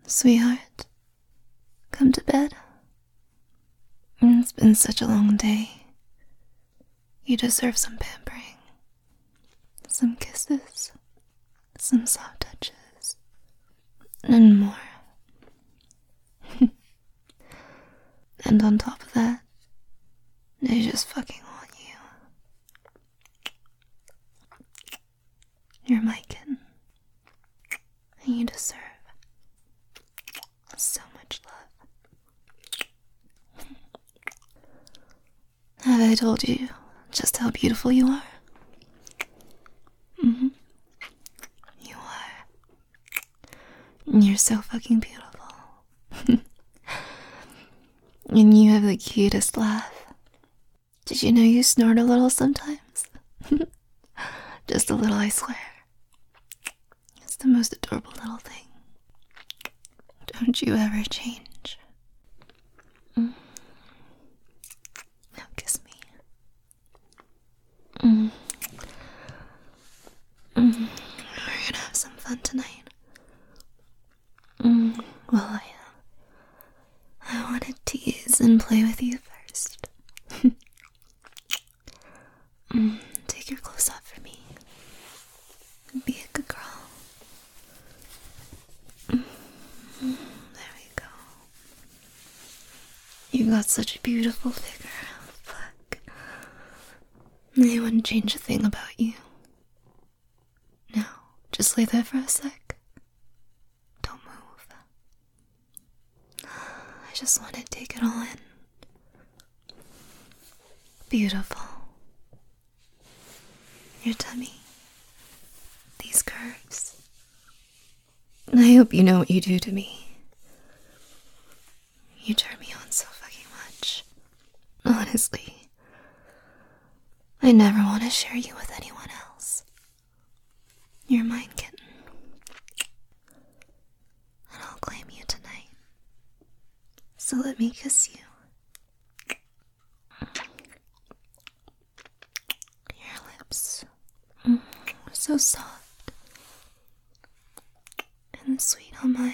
Sweetheart, come to bed. It's been such a long day. You deserve some pampering, some kisses, some soft touches, and more. And on top of that, they just fucking want you. You're my kitten, and you deserve so much love. Have I told you just how beautiful you are? You are. You're so fucking beautiful. And you have the cutest laugh. Did you know you snort a little sometimes? Just a little, I swear. It's the most adorable little thing. Don't you ever change. Now kiss me. We're gonna have some fun tonight. Well, I want to tease and play with you first. Take your clothes off for me. Be a good girl. There we go. You've got such a beautiful figure. Fuck. I wouldn't change a thing about you. Now, just lay there for a sec. Don't move. I just want to take it all in. Beautiful. Your tummy. These curves. I hope you know what you do to me. You turn me on so fucking much. Honestly. I never want to share you with anyone else. You're mine, kitten. And I'll claim you tonight. So let me kiss you. Your lips. So soft. And sweet on mine.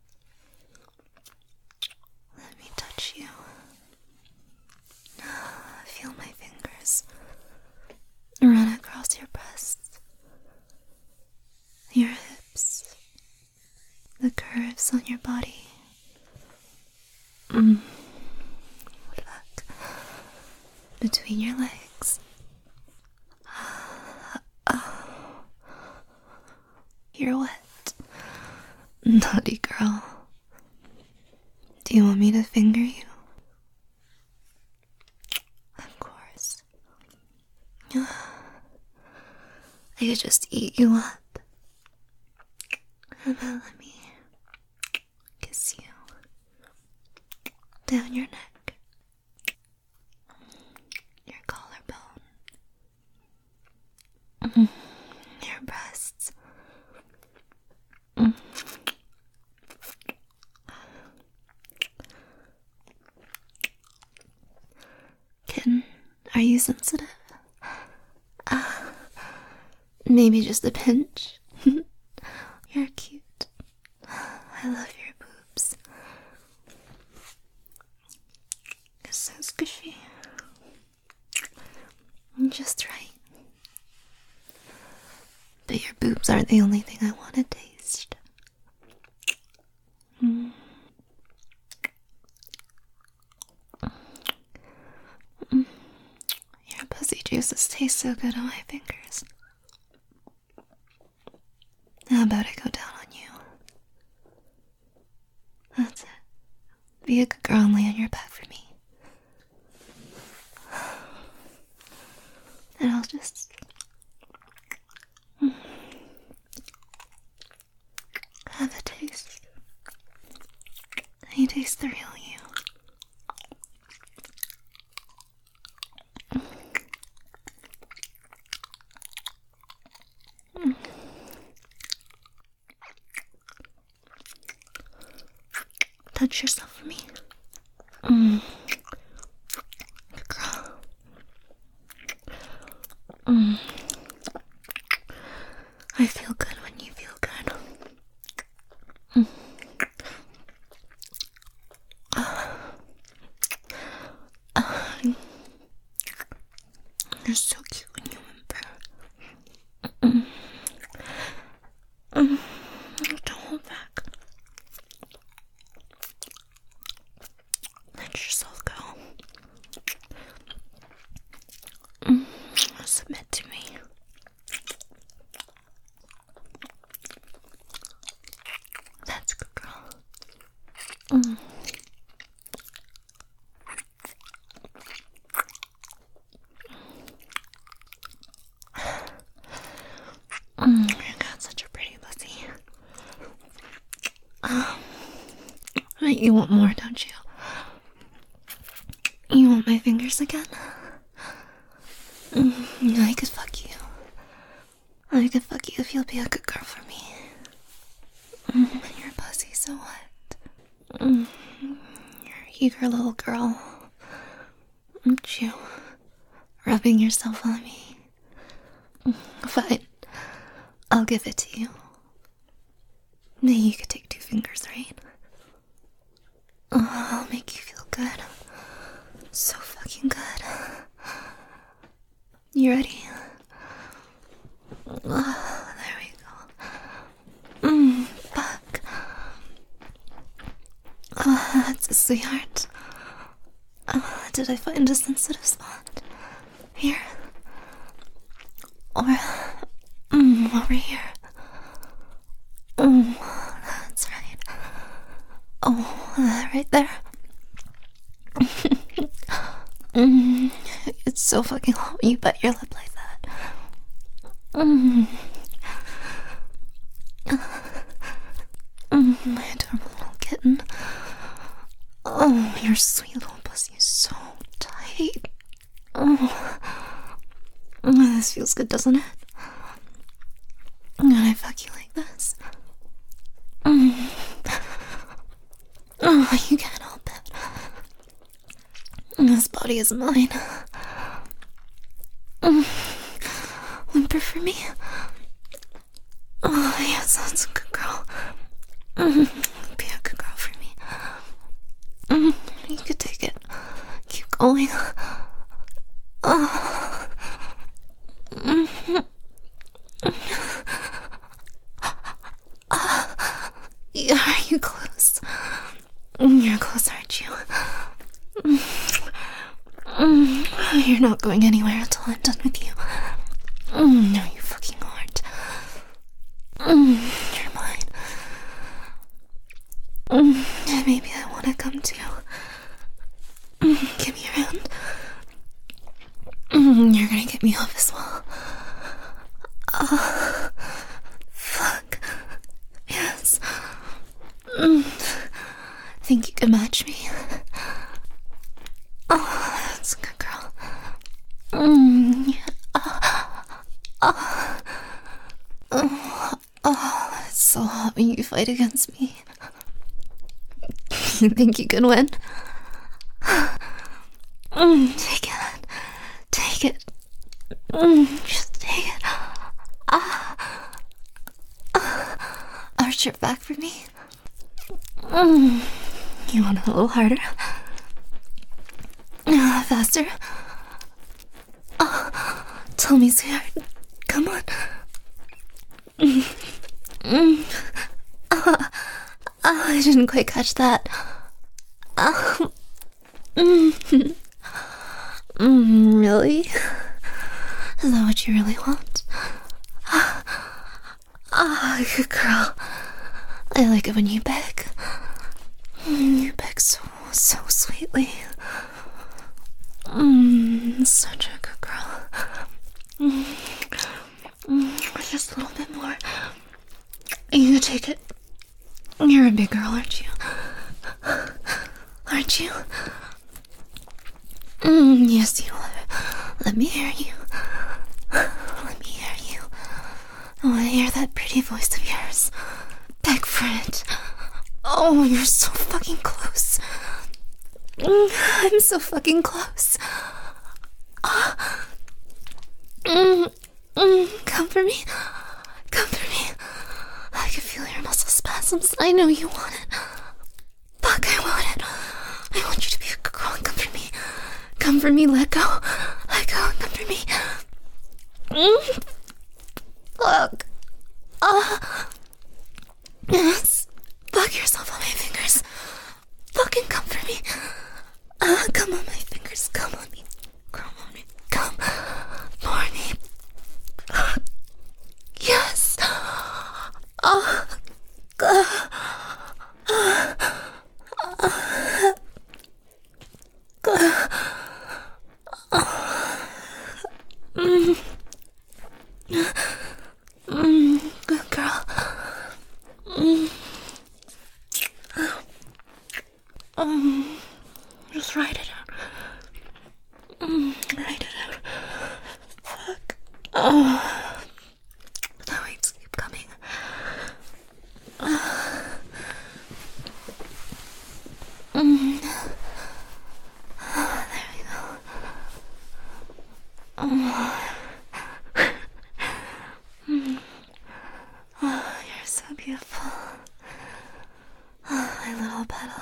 Let me touch you. Feel my fingers run across your breasts, your hips, the curves on your body. Fuck. Between your legs. You're wet. Naughty girl. Do you want me to finger you? Of course. I could just eat you up. How about let me kiss you down your neck, your collarbone, your breasts. Kitten, are you sensitive? Maybe just a pinch. You're cute. I love your boobs. It's so squishy. Just right. But your boobs aren't the only thing I want to taste. Your pussy juices taste so good on my fingers. How about I go down on you? That's it. Be a good girl and lay on your back for me. And I'll just have a taste. You taste the real you. Touch yourself for me. Good girl. I feel good when you feel good. You got such a pretty pussy. But you want more, don't you? You want my fingers again? I could fuck you. I could fuck you if you'll be a good girl for me. Your pussy's so wet. You're a eager little girl. Aren't you? Rubbing yourself on me. Fine. I'll give it to you. Maybe you could take 2 fingers, right? Oh, I'll make you feel good. So fucking good. You ready? Oh, there we go. Fuck. Oh, that's a sweetheart. Did I find a sensitive spot? Here? Or, over here? That's right. Oh, that right there. It's so fucking hot when you bite your lip like that. My adorable little kitten. Oh, your sweet little pussy is so tight. Oh, this feels good, doesn't it? When I fuck you like this. Oh, you can't help it. This body is mine. Whimper for me. Oh, yes, that's a good girl. Be a good girl for me. You could take it. Keep going. Are you close? You're close, aren't you? You're not going anywhere until I'm done with you. No, you fucking aren't. You're mine. Maybe I want to come too. Give me your hand. You're gonna get me off as well. Fuck. Yes. Think you can match me? Oh, that's a good girl. It's so hot when you fight against me. You think you can win? Take it. Take it. Just take it. Arch your back for me. You want it a little harder? Faster? Tell me, sweetheart. Come on. I didn't quite catch that. Really? Is that what you really want? Good girl. I like it when you beg. You beg so sweetly. Such a good girl. Just a little bit more. You take it. You're a big girl, aren't you? Aren't you? Yes, you are. Let me hear you. Let me hear you. I want to hear that pretty voice of yours. Beg for it. Oh, you're so fucking close. I'm so fucking close. Come for me. Come for me. I can feel your muscle spasms. I know you want it. Fuck, I want it. I want you to be a good girl and come for me. Come for me, let go. Let go and come for me. Fuck. Yes. Fuck yourself on my fingers. Fucking come for me. Come on my fingers. Come on me. Come on me. Come for me. Yes. Just write it out. Write it out. Fuck. The weights keep coming. There we go. Oh, you're so beautiful. Oh, my little petal.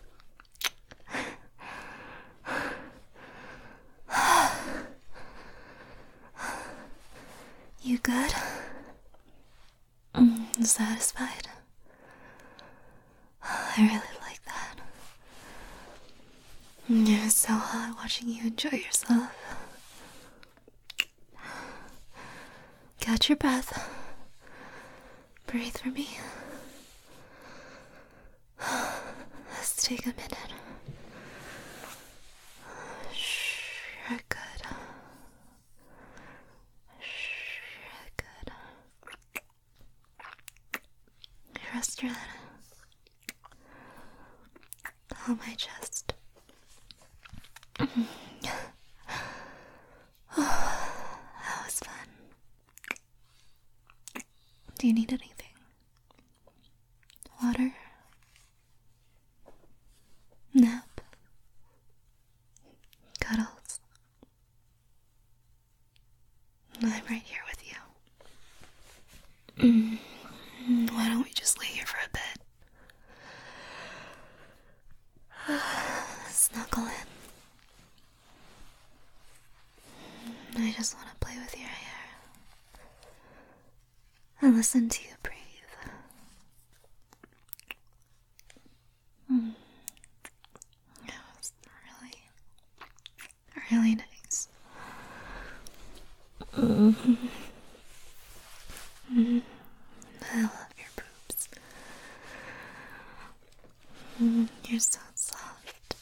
You good? Satisfied? I really like that. It was so hot watching you enjoy yourself. Catch your breath. Breathe for me. Let's take a minute. You're good. You're good. Rest your head on my chest. That was fun. Do you need anything? Water? Nap? Cuddles? I'm right here with you. Why don't we just lay here for a bit? Snuggle in. I just want to play with your hair and listen to you breathe. That was really nice. I love your boobs. You're so soft.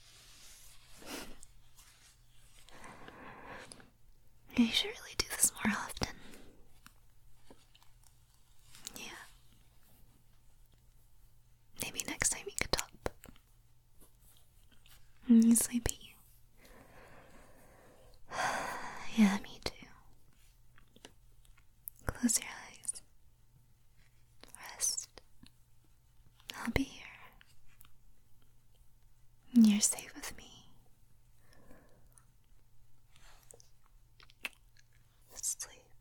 You should really do this more often. Yeah. Maybe next time you could talk. You sleepy? Yeah, me too. Close your eyes. Rest. I'll be here. You're safe with me. Sleep.